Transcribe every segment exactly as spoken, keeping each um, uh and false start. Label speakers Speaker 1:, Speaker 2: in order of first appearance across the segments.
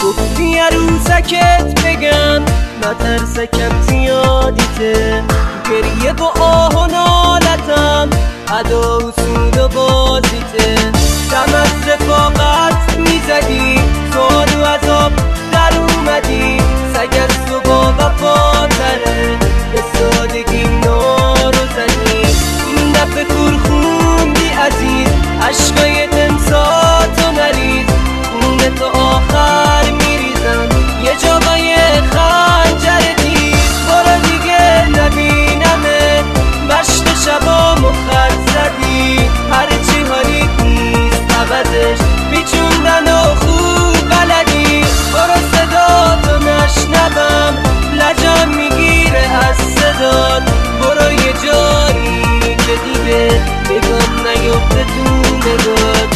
Speaker 1: گفتی عروسکت بگم نترسکم زیادیته، گریه با آه و نالتم ادا اصول و بازیته. دم از رفاقت میزدی سوال و عذاب در اومدی، سگ از تو با وفاتره به سادگی نارو زدی. این دفعه کور خوندی عزیز عشقای تمساتو نریز، خون تو آخر میریزم یه جاهای خنجر تیز. برو دیگه نبینمت مشت شبامو خرد زدی، هرچی حالیت نیست عوضش بیچوندن و خوب بلدی. برو صداتو نشنوم لجم میگیره از صدات، برو یه جایی که دیگه بگم نیفته تو نگات.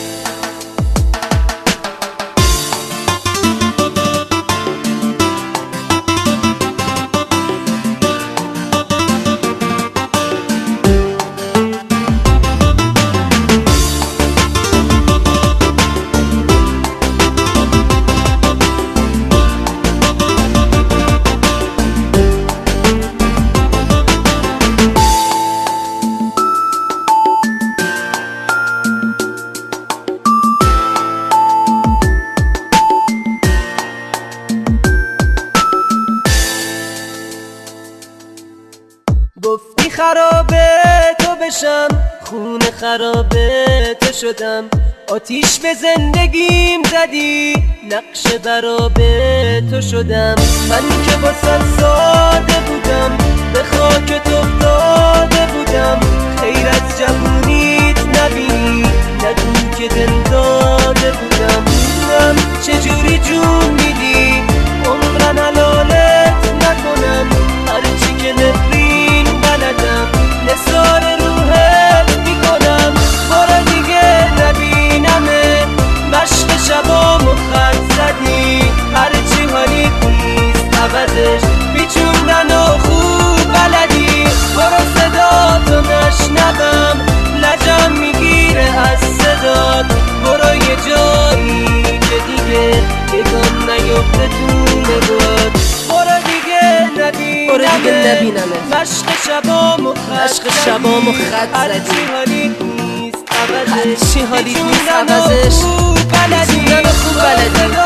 Speaker 1: گفتی خرابه تو بشم خون خرابه تو شدم، آتیش به زندگیم زدی نقش برابه تو شدم. من که واسه ساده بودم به خاک تو افتاده بودم، خیر از جوونیت نبینی نگو که دل داده بودم. بودم چجوری جون میدی عمرن حلالت نکنم، هرچی که نفرین بلدم نثار روحت میکنم. برو دیگه نبینمت مشت شبامو خرد زدی، هرچی حالیت نیست عوضش بیچوندن و خوب بلدی. برو صداتو نشنوم لجم میگیره از صدات، برو یه جایی که دیگه بگم نیفته تو نگات. برو دیگه نبینمت مشق شبامو خط زدی، هرچی حالیت نیست عوضش
Speaker 2: بیچوندن و خوب بلدی.